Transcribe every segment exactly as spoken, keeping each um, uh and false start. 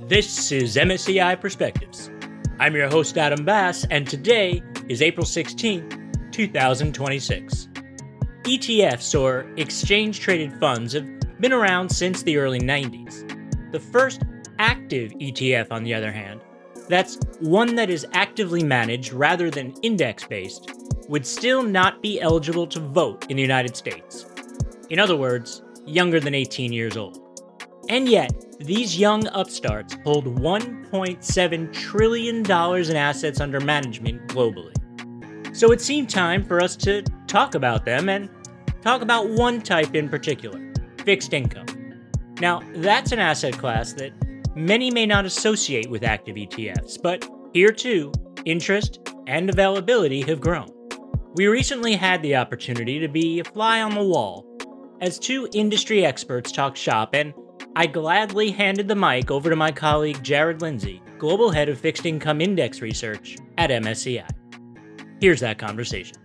This is M S C I Perspectives. I'm your host, Adam Bass, and today is April sixteenth, twenty twenty-six. E T Fs, or exchange-traded funds, have been around since the early nineties. The first active E T F, on the other hand, that's one that is actively managed rather than index-based, would still not be eligible to vote in the United States. In other words, younger than eighteen years old. And yet, these young upstarts hold one point seven trillion dollars in assets under management globally. So it seemed time for us to talk about them and talk about one type in particular, fixed income. Now, that's an asset class that many may not associate with active E T Fs, but here too, interest and availability have grown. We recently had the opportunity to be a fly on the wall as two industry experts talk shop, and I gladly handed the mic over to my colleague Jared Lindsay, Global Head of Fixed Income Index Research at M S C I. Here's that conversation.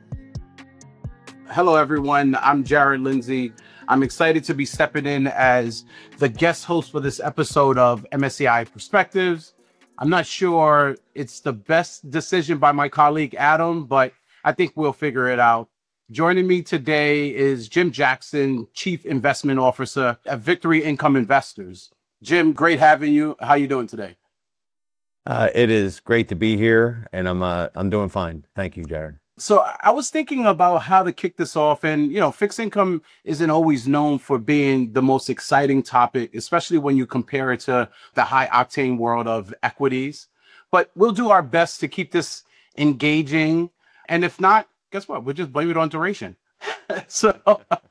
Hello, everyone. I'm Jared Lindsay. I'm excited to be stepping in as the guest host for this episode of M S C I Perspectives. I'm not sure it's the best decision by my colleague Adam, but I think we'll figure it out. Joining me today is Jim Jackson, Chief Investment Officer at Victory Income Investors. Jim, great having you. How are you doing today? Uh, it is great to be here, and I'm uh, I'm doing fine. Thank you, Jared. So I was thinking about how to kick this off, and you know, fixed income isn't always known for being the most exciting topic, especially when you compare it to the high octane world of equities. But we'll do our best to keep this engaging, and if not, guess what? We'll just blame it on duration. so,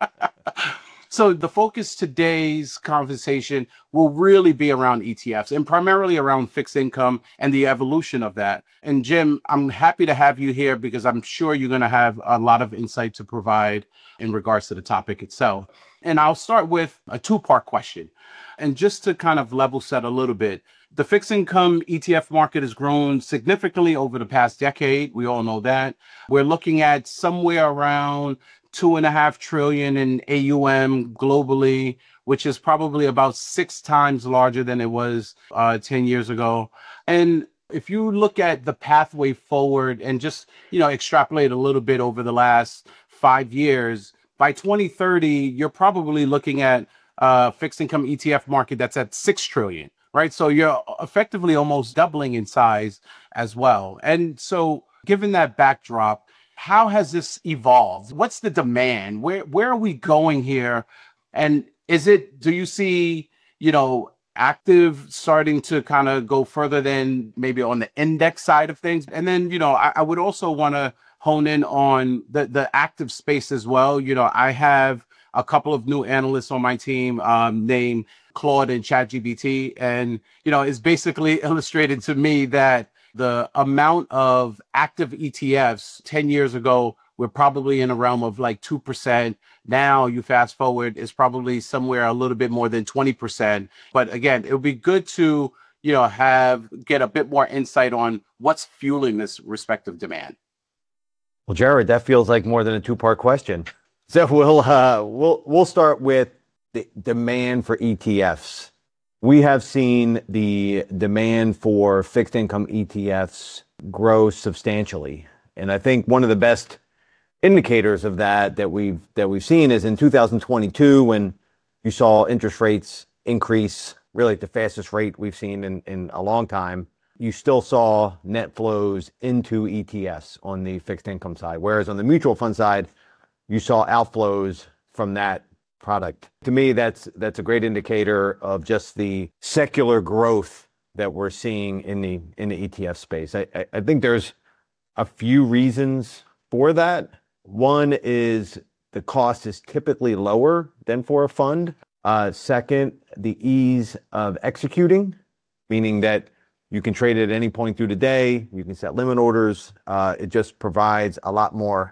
so the focus today's conversation will really be around E T Fs and primarily around fixed income and the evolution of that. And Jim, I'm happy to have you here because I'm sure you're going to have a lot of insight to provide in regards to the topic itself. And I'll start with a two-part question. And just to kind of level set a little bit, the fixed income E T F market has grown significantly over the past decade. We all know that. We're looking at somewhere around two and a half trillion in A U M globally, which is probably about six times larger than it was uh, ten years ago. And if you look at the pathway forward and just, you know, extrapolate a little bit over the last five years, by twenty thirty, you're probably looking at a fixed income E T F market that's at six trillion. Right. So you're effectively almost doubling in size as well. And so given that backdrop, how has this evolved? What's the demand? Where where are we going here? And is it, do you see, you know, active starting to kind of go further than maybe on the index side of things? And then, you know, I, I would also want to hone in on the, the active space as well. You know, I have a couple of new analysts on my team um, named Claude and ChatGPT. And, you know, it's basically illustrated to me that the amount of active E T Fs ten years ago, we're probably in a realm of like two percent. Now you fast forward, it's probably somewhere a little bit more than twenty percent. But again, it would be good to, you know, have, get a bit more insight on what's fueling this respective demand. Well, Jared, that feels like more than a two-part question. So we'll uh, we'll we'll start with the demand for E T Fs. We have seen the demand for fixed income E T Fs grow substantially. And I think one of the best indicators of that that we've that we've seen is in two thousand twenty-two, when you saw interest rates increase really at the fastest rate we've seen in, in a long time. You still saw net flows into E T Fs on the fixed income side, whereas on the mutual fund side, you saw outflows from that product. To me, that's that's a great indicator of just the secular growth that we're seeing in the in the E T F space. I, I, I think there's a few reasons for that. One is the cost is typically lower than for a fund. Uh, second, the ease of executing, meaning that you can trade it at any point through the day. You can set limit orders. Uh, it just provides a lot more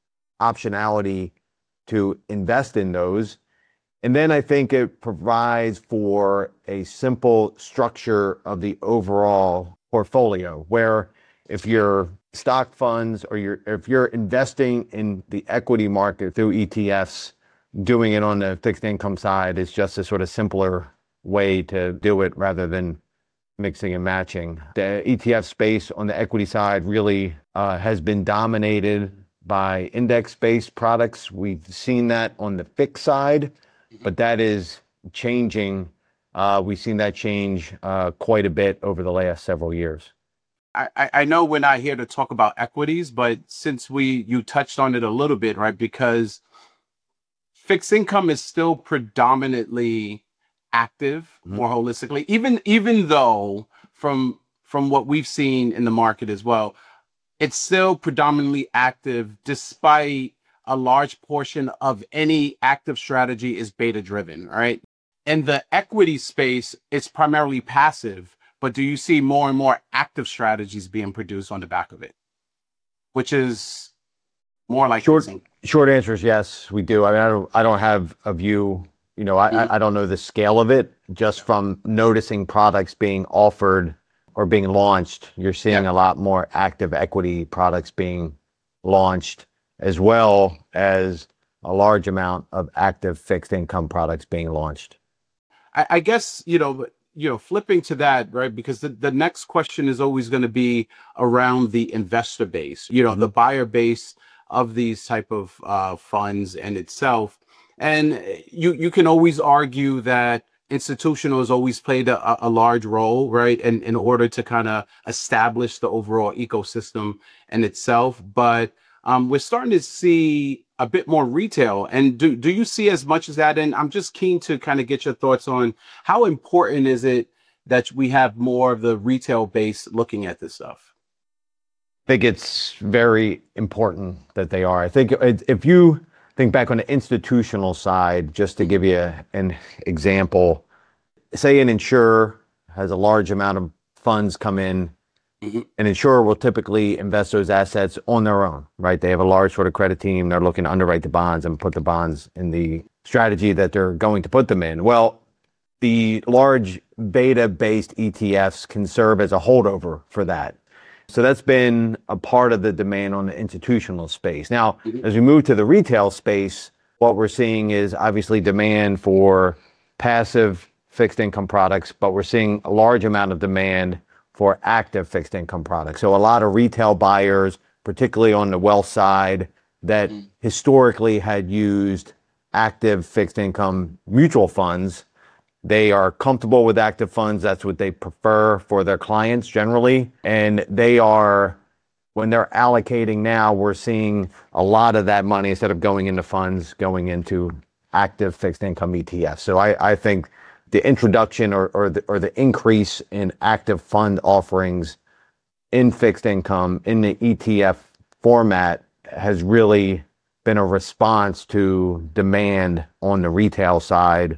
optionality to invest in those. And then I think it provides for a simple structure of the overall portfolio, where if you're stock funds or you're if you're investing in the equity market through E T Fs, doing it on the fixed income side is just a sort of simpler way to do it rather than mixing and matching. The E T F space on the equity side really uh, has been dominated by index-based products. We've seen that on the fixed side, but that is changing. Uh, we've seen that change uh, quite a bit over the last several years. I, I know we're not here to talk about equities, but since we you touched on it a little bit, right? Because fixed income is still predominantly active, mm-hmm. more holistically, even even though from from what we've seen in the market as well, it's still predominantly active, despite a large portion of any active strategy is beta driven, right? In the equity space, it's primarily passive. But do you see more and more active strategies being produced on the back of it, which is more like short? Short answer is yes, we do. I mean, I don't, I don't have a view. You know, I, mm-hmm. I don't know the scale of it. Just from noticing products being offered or being launched, you're seeing yeah. a lot more active equity products being launched, as well as a large amount of active fixed income products being launched. I, I guess you know. you know, flipping to that, right? Because the, the next question is always going to be around the investor base, you know, mm-hmm. the buyer base of these type of uh, funds and itself. And you, you can always argue that institutional has always played a, a large role, right? And in order to kind of establish the overall ecosystem in itself. But um, we're starting to see a bit more retail. And do, do you see as much as that? And I'm just keen to kind of get your thoughts on how important is it that we have more of the retail base looking at this stuff? I think it's very important that they are. I think if you think back on the institutional side, just to give you an example, say an insurer has a large amount of funds come in. Mm-hmm. An insurer will typically invest those assets on their own, right? They have a large sort of credit team. They're looking to underwrite the bonds and put the bonds in the strategy that they're going to put them in. Well, the large beta-based E T Fs can serve as a holdover for that. So that's been a part of the demand on the institutional space. Now, mm-hmm. as we move to the retail space, what we're seeing is obviously demand for passive fixed income products, but we're seeing a large amount of demand for active fixed income products. So a lot of retail buyers, particularly on the wealth side, that mm-hmm. historically had used active fixed income mutual funds. They are comfortable with active funds. That's what they prefer for their clients generally. And they are, when they're allocating now, we're seeing a lot of that money, instead of going into funds, going into active fixed income E T Fs. So I, I think the introduction or, or, the, or the increase in active fund offerings in fixed income in the E T F format has really been a response to demand on the retail side.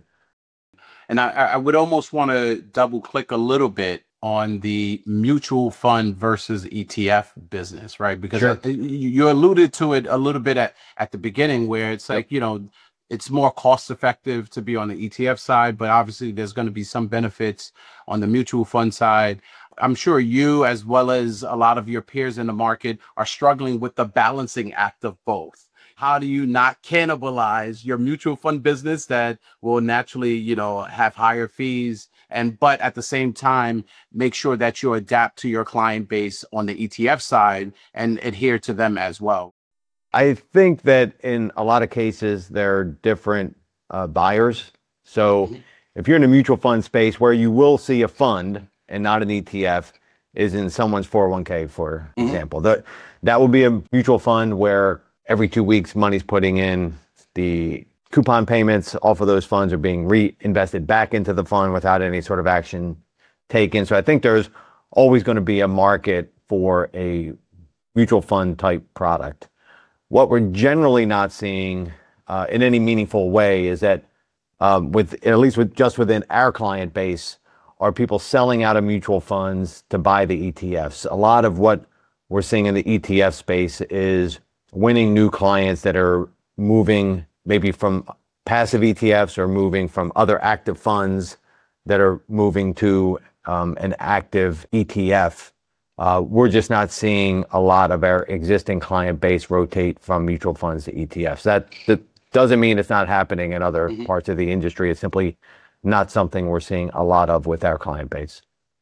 And I, I would almost want to double click a little bit on the mutual fund versus E T F business, right? Because sure. I, you alluded to it a little bit at, at the beginning, where it's like, yep. you know, it's more cost effective to be on the E T F side, but obviously there's going to be some benefits on the mutual fund side. I'm sure you, as well as a lot of your peers in the market, are struggling with the balancing act of both. How do you not cannibalize your mutual fund business that will naturally, you know, have higher fees, and but at the same time make sure that you adapt to your client base on the E T F side and adhere to them as well? I think that in a lot of cases, they're different uh, buyers. So mm-hmm. if you're in a mutual fund space, where you will see a fund and not an E T F is in someone's four oh one k, for mm-hmm. example. That, that will be a mutual fund where every two weeks money's putting in, the coupon payments off of those funds are being reinvested back into the fund without any sort of action taken. So I think there's always going to be a market for a mutual fund type product. What we're generally not seeing uh, in any meaningful way is that um, with, at least with just within our client base, are people selling out of mutual funds to buy the E T Fs. A lot of what we're seeing in the E T F space is winning new clients that are moving maybe from passive E T Fs or moving from other active funds that are moving to um, an active E T F. Uh, we're just not seeing a lot of our existing client base rotate from mutual funds to E T Fs. That, that doesn't mean it's not happening in other mm-hmm. parts of the industry. It's simply not something we're seeing a lot of with our client base.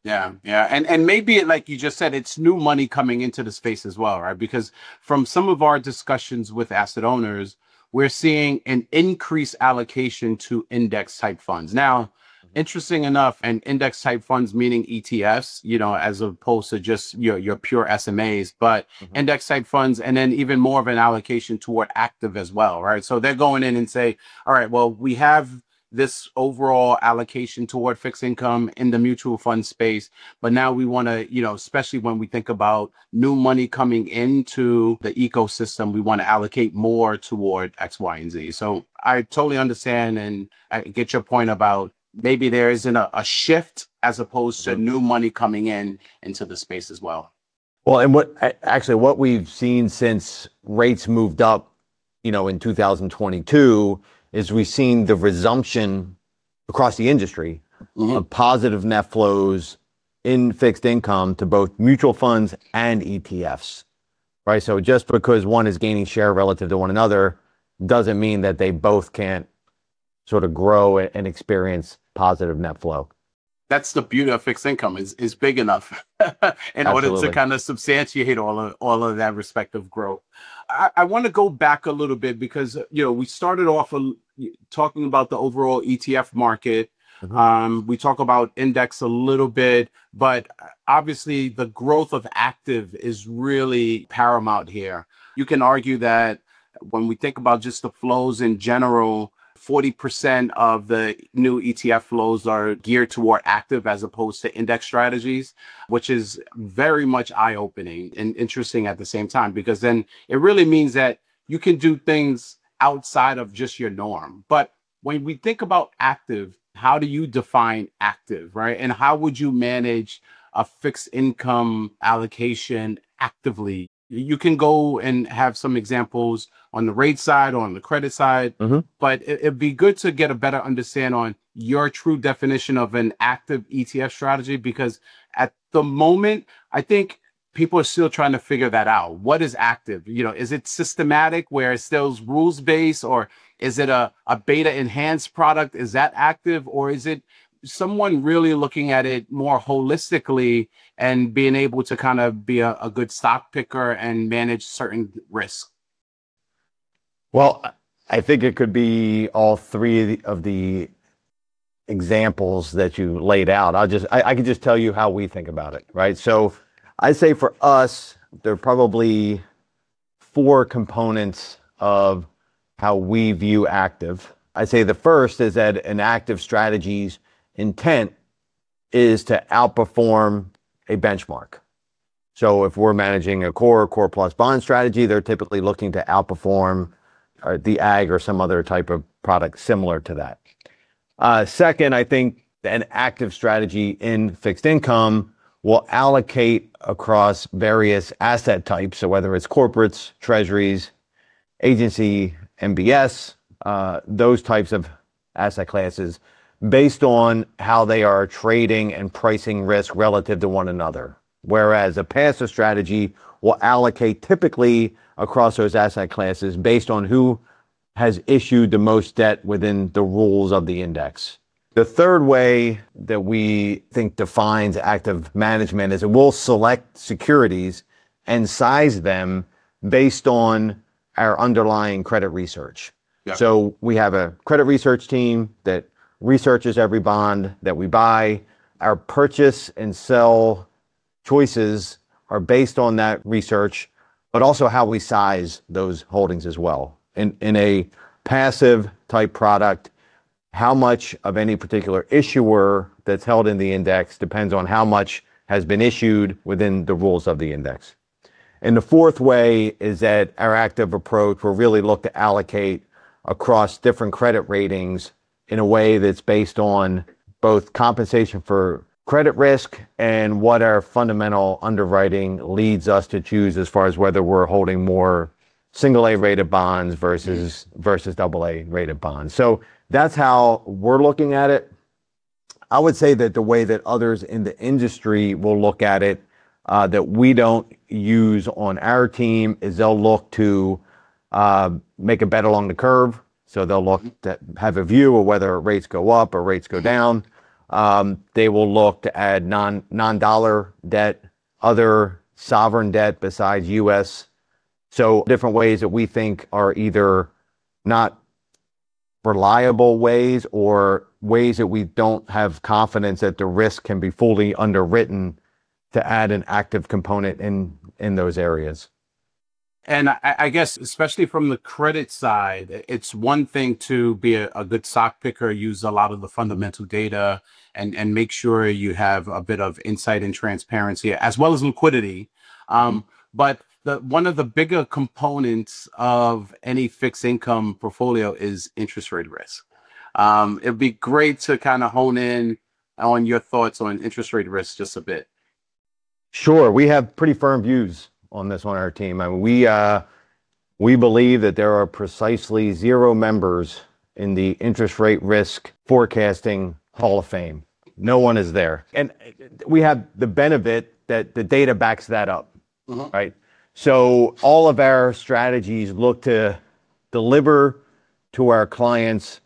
Yeah, yeah. And and maybe it, like you just said, it's new money coming into the space as well, right? Because from some of our discussions with asset owners, we're seeing an increased allocation to index type funds. Now, interesting enough, and index type funds meaning E T Fs, you know, as opposed to just your your pure S M As, but Mhm. index type funds, and then even more of an allocation toward active as well, right? So they're going in and say, all right, well, we have this overall allocation toward fixed income in the mutual fund space. But now we want to, you know, especially when we think about new money coming into the ecosystem, we want to allocate more toward X, Y, and Z. So I totally understand and I get your point about maybe there isn't a, a shift as opposed to Mhm. new money coming in into the space as well. Well, and what a- actually what we've seen since rates moved up, you know, in two thousand twenty-two is we've seen the resumption across the industry Mhm. of positive net flows in fixed income to both mutual funds and E T Fs, right? So just because one is gaining share relative to one another doesn't mean that they both can't sort of grow and experience positive net flow. That's the beauty of fixed income is is big enough in order to Absolutely. kind of substantiate all of all of that respective growth. I, I want to go back a little bit because you know we started off a, talking about the overall E T F market. Mhm. Um, we talk about index a little bit, but obviously the growth of active is really paramount here. You can argue that when we think about just the flows in general, forty percent of the new E T F flows are geared toward active as opposed to index strategies, which is very much eye opening and interesting at the same time, because then it really means that you can do things outside of just your norm. But when we think about active, how do you define active, right? And how would you manage a fixed income allocation actively? You can go and have some examples on the rate side or on the credit side, Mhm. but it, it'd be good to get a better understand on your true definition of an active E T F strategy, because at the moment, I think people are still trying to figure that out. What is active? You know, is it systematic where it's still rules based, or is it a, a beta enhanced product? Is that active, or is it someone really looking at it more holistically and being able to kind of be a, a good stock picker and manage certain risks? Well, I think it could be all three of the examples that you laid out. I'll just, I, I can just tell you how we think about it, right? So I'd say for us, there are probably four components of how we view active. I'd say the first is that an active strategy's intent is to outperform a benchmark. So if we're managing a core, core plus bond strategy, they're typically looking to outperform or the ag or some other type of product similar to that. Uh, second, I think an active strategy in fixed income will allocate across various asset types. So whether it's corporates, treasuries, agency, M B S, uh, those types of asset classes based on how they are trading and pricing risk relative to one another. Whereas a passive strategy will allocate typically across those asset classes based on who has issued the most debt within the rules of the index. The third way that we think defines active management is it will select securities and size them based on our underlying credit research. Yeah. So we have a credit research team that researches every bond that we buy. Our purchase and sell choices are based on that research, but also how we size those holdings as well. In, in a passive type product, how much of any particular issuer that's held in the index depends on how much has been issued within the rules of the index. And the fourth way is that our active approach will really look to allocate across different credit ratings in a way that's based on both compensation for credit risk and what our fundamental underwriting leads us to choose as far as whether we're holding more single A rated bonds versus versus double A rated bonds. So that's how we're looking at it. I would say that the way that others in the industry will look at it, uh, that we don't use on our team, is they'll look to uh, make a bet along the curve. So they'll look to have a view of whether rates go up or rates go down. Um, they will look to add non, non-dollar debt, other sovereign debt besides U S. So different ways that we think are either not reliable ways or ways that we don't have confidence that the risk can be fully underwritten to add an active component in, in those areas. And I, I guess, especially from the credit side, it's one thing to be a, a good stock picker, use a lot of the fundamental data, and, and make sure you have a bit of insight and transparency, as well as liquidity. Um, mm-hmm. But the, one of the bigger components of any fixed income portfolio is interest rate risk. Um, it'd be great to kind of hone in on your thoughts on interest rate risk just a bit. Sure. We have pretty firm views on this on our team. I mean, we uh, we believe that there are precisely zero members in the interest rate risk forecasting Hall of Fame. No one is there. And we have the benefit that the data backs that up, mm-hmm. right? So all of our strategies look to deliver to our clients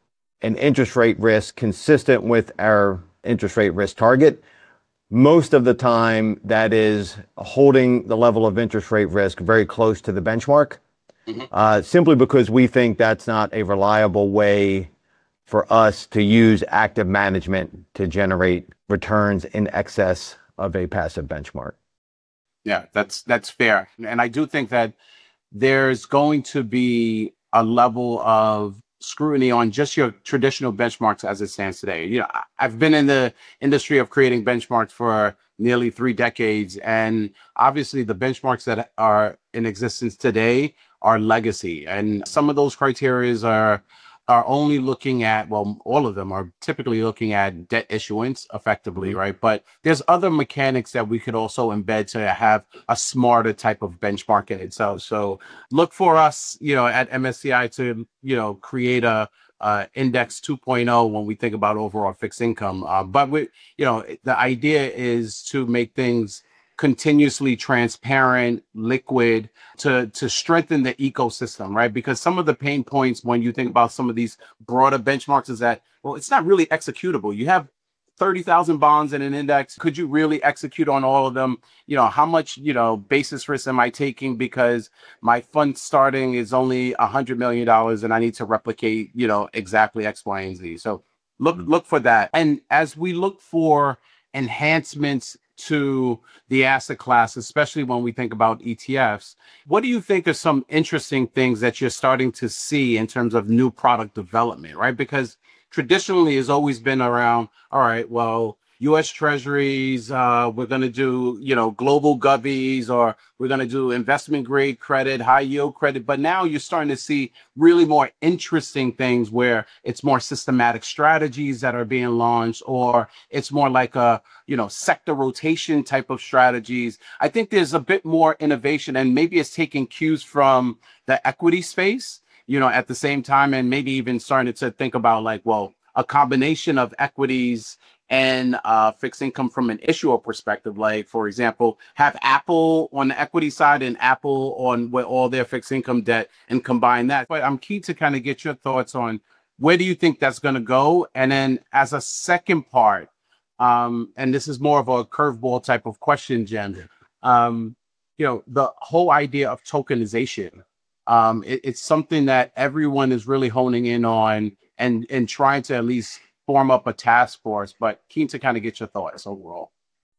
an interest rate risk consistent with our interest rate risk target. Most of the time, that is holding the level of interest rate risk very close to the benchmark, mm-hmm. uh, simply because we think that's not a reliable way for us to use active management to generate returns in excess of a passive benchmark. Yeah, that's that's fair. And I do think that there's going to be a level of scrutiny on just your traditional benchmarks as it stands today. You know, I've been in the industry of creating benchmarks for nearly three decades, and obviously the benchmarks that are in existence today are legacy. And some of those criterias are are only looking at, well, all of them are typically looking at debt issuance effectively, right? But there's other mechanics that we could also embed to have a smarter type of benchmark in itself. So look for us, you know, at M S C I to, you know, create a uh, index two point oh when we think about overall fixed income. Uh, but we, you know, the idea is to make things continuously transparent, liquid, to to strengthen the ecosystem, right? Because some of the pain points when you think about some of these broader benchmarks is that, well, it's not really executable. You have thirty thousand bonds in an index. Could you really execute on all of them? You know, how much, you know, basis risk am I taking because my fund starting is only one hundred million dollars and I need to replicate, you know, exactly X, Y, and Z. So look, mm-hmm. look for that. And as we look for enhancements to the asset class, especially when we think about E T Fs, what do you think are some interesting things that you're starting to see in terms of new product development, right? Because traditionally it's always been around, all right, well, U S Treasuries, uh, we're going to do, you know, global govies, or we're going to do investment grade credit, high yield credit. But now you're starting to see really more interesting things where it's more systematic strategies that are being launched, or it's more like a, you know, sector rotation type of strategies. I think there's a bit more innovation, and maybe it's taking cues from the equity space, you know, at the same time, and maybe even starting to think about like, well, a combination of equities and uh, fixed income from an issuer perspective. Like, for example, have Apple on the equity side and Apple on with all their fixed income debt and combine that. But I'm keen to kind of get your thoughts on where do you think that's going to go? And then as a second part, um, and this is more of a curveball type of question, Jen, um, you know, the whole idea of tokenization. Um, it, it's something that everyone is really honing in on and, and trying to at least form up a task force, but keen to kind of get your thoughts overall.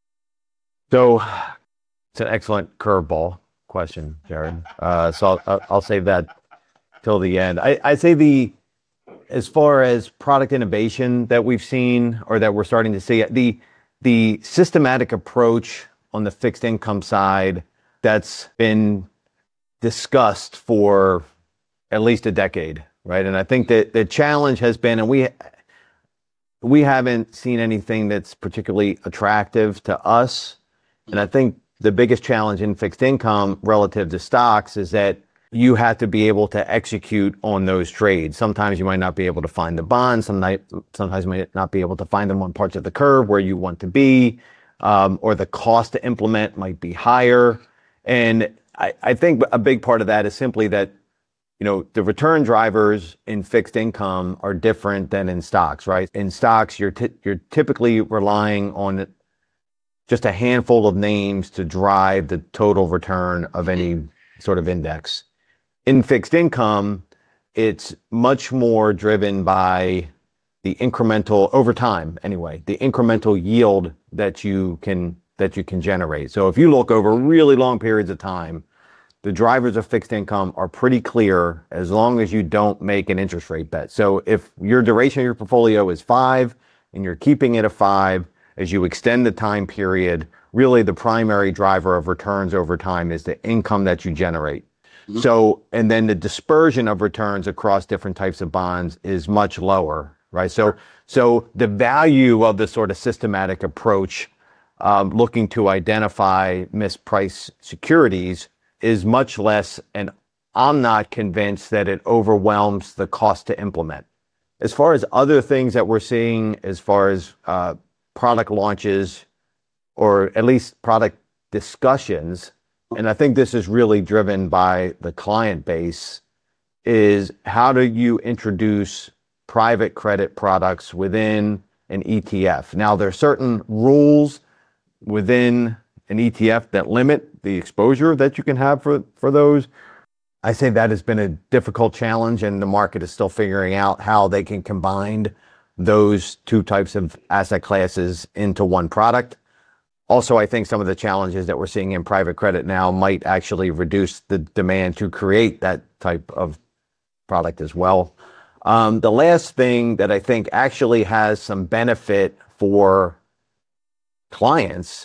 So it's an excellent curveball question, Jared. Uh, so I'll, I'll save that till the end. I, I say the, as far as product innovation that we've seen or that we're starting to see, the, the systematic approach on the fixed income side that's been discussed for at least a decade, right? And I think that the challenge has been, and we we haven't seen anything that's particularly attractive to us. And I think the biggest challenge in fixed income relative to stocks is that you have to be able to execute on those trades. Sometimes you might not be able to find the bonds. Sometimes, sometimes you might not be able to find them on parts of the curve where you want to be, um, or the cost to implement might be higher. And I, I think a big part of that is simply that you know, the return drivers in fixed income are different than in stocks, right? In stocks, you're t- you're typically relying on just a handful of names to drive the total return of any sort of index. In fixed income, it's much more driven by the incremental, over time anyway, the incremental yield that you can that you can generate. So if you look over really long periods of time, the drivers of fixed income are pretty clear as long as you don't make an interest rate bet. So if your duration of your portfolio is five and you're keeping it at five, as you extend the time period, really the primary driver of returns over time is the income that you generate. Mm-hmm. So, and then the dispersion of returns across different types of bonds is much lower, right? So, so the value of the sort of systematic approach, um, looking to identify mispriced securities, is much less, and I'm not convinced that it overwhelms the cost to implement. As far as other things that we're seeing, as far as uh, product launches, or at least product discussions, and I think this is really driven by the client base, is how do you introduce private credit products within an E T F? Now, there are certain rules within an E T F that limit the exposure that you can have for, for those. I say that has been a difficult challenge, and the market is still figuring out how they can combine those two types of asset classes into one product. Also, I think some of the challenges that we're seeing in private credit now might actually reduce the demand to create that type of product as well. Um, the last thing that I think actually has some benefit for clients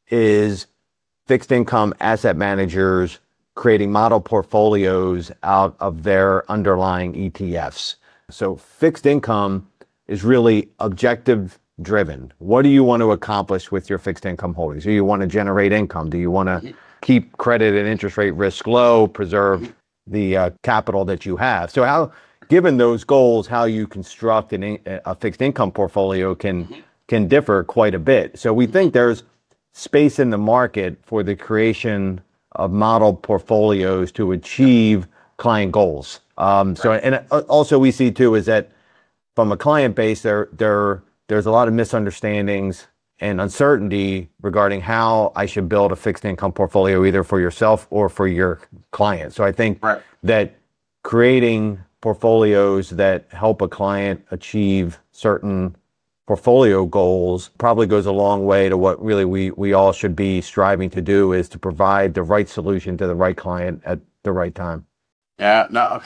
is fixed income asset managers creating model portfolios out of their underlying E T Fs. So fixed income is really objective driven. What do you want to accomplish with your fixed income holdings? Do you want to generate income? Do you want to keep credit and interest rate risk low, preserve the uh, capital that you have? So how, given those goals, how you construct an, a fixed income portfolio can can differ quite a bit. So we think there's space in the market for the creation of model portfolios to achieve client goals. Um, so, and also we see too is that from a client base, there there there's a lot of misunderstandings and uncertainty regarding how I should build a fixed income portfolio, either for yourself or for your client. So I think right. that creating portfolios that help a client achieve certain portfolio goals probably goes a long way to what really we we all should be striving to do, is to provide the right solution to the right client at the right time. Yeah, no,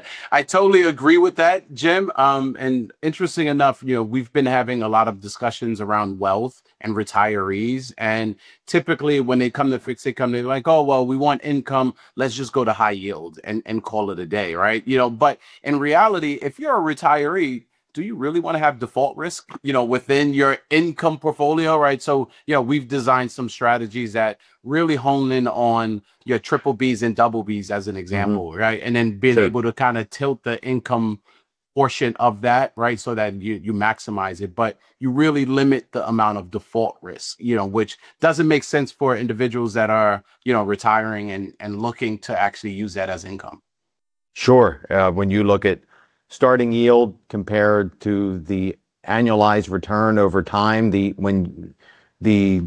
I totally agree with that, Jim. Um, and interesting enough, you know, we've been having a lot of discussions around wealth and retirees. And typically when they come to fixed income, they're like, oh, well, we want income. Let's just go to high yield and, and call it a day, right? You know, but in reality, if you're a retiree, do you really want to have default risk, you know, within your income portfolio, right? So, you know, we've designed some strategies that really hone in on your triple Bs and double Bs as an example, mm-hmm. right? And then being sure. able to kind of tilt the income portion of that, right? So that you, you maximize it, but you really limit the amount of default risk, you know, which doesn't make sense for individuals that are, you know, retiring and, and looking to actually use that as income. Sure. Uh, when you look at starting yield compared to the annualized return over time, the when the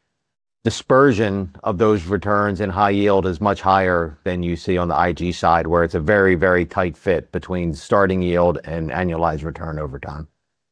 dispersion of those returns in high yield is much higher than you see on the I G side, where it's a very, very tight fit between starting yield and annualized return over time.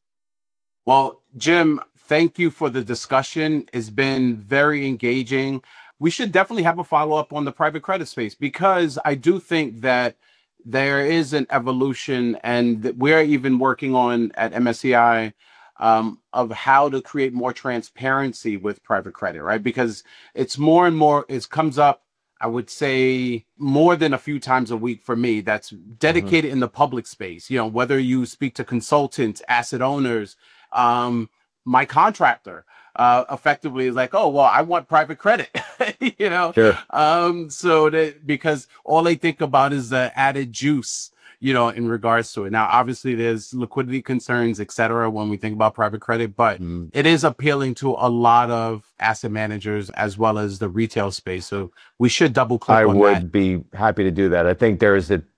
Well, Jim, thank you for the discussion. It's been very engaging. We should definitely have a follow-up on the private credit space, because I do think that there is an evolution, and we're even working on at M S C I um, of how to create more transparency with private credit, right? Because it's more and more, it comes up, I would say, more than a few times a week for me, that's dedicated mm-hmm. in the public space. You know, whether you speak to consultants, asset owners, um, my contractor, uh, effectively is like, oh, well, I want private credit, you know? Sure. Um, so that, because all they think about is the added juice, you know, in regards to it. Now, obviously there's liquidity concerns, et cetera, when we think about private credit, but mm. it is appealing to a lot of asset managers as well as the retail space. So we should double click I on would that. be happy to do that. I think there is a,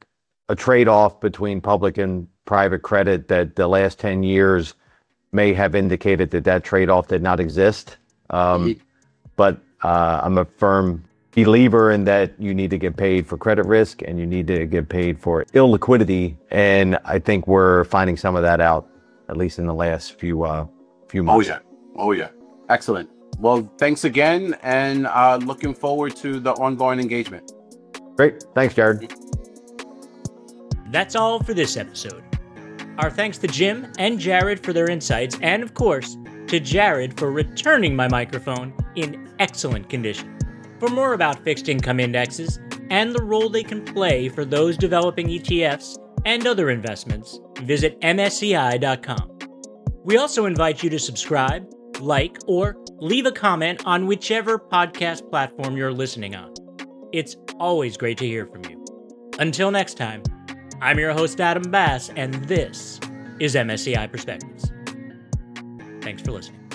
a trade-off between public and private credit that the last ten years may have indicated that that trade-off did not exist. Um, mm-hmm. But uh, I'm a firm believer in that you need to get paid for credit risk and you need to get paid for illiquidity. And I think we're finding some of that out, at least in the last few uh, few months. Oh, yeah. Oh, yeah. Excellent. Well, thanks again. And uh, looking forward to the ongoing engagement. Great. Thanks, Jared. That's all for this episode. Our thanks to Jim and Jared for their insights, and of course, to Jared for returning my microphone in excellent condition. For more about fixed income indexes and the role they can play for those developing E T Fs and other investments, visit M S C I dot com. We also invite you to subscribe, like, or leave a comment on whichever podcast platform you're listening on. It's always great to hear from you. Until next time, I'm your host, Adam Bass, and this is M S C I Perspectives. Thanks for listening.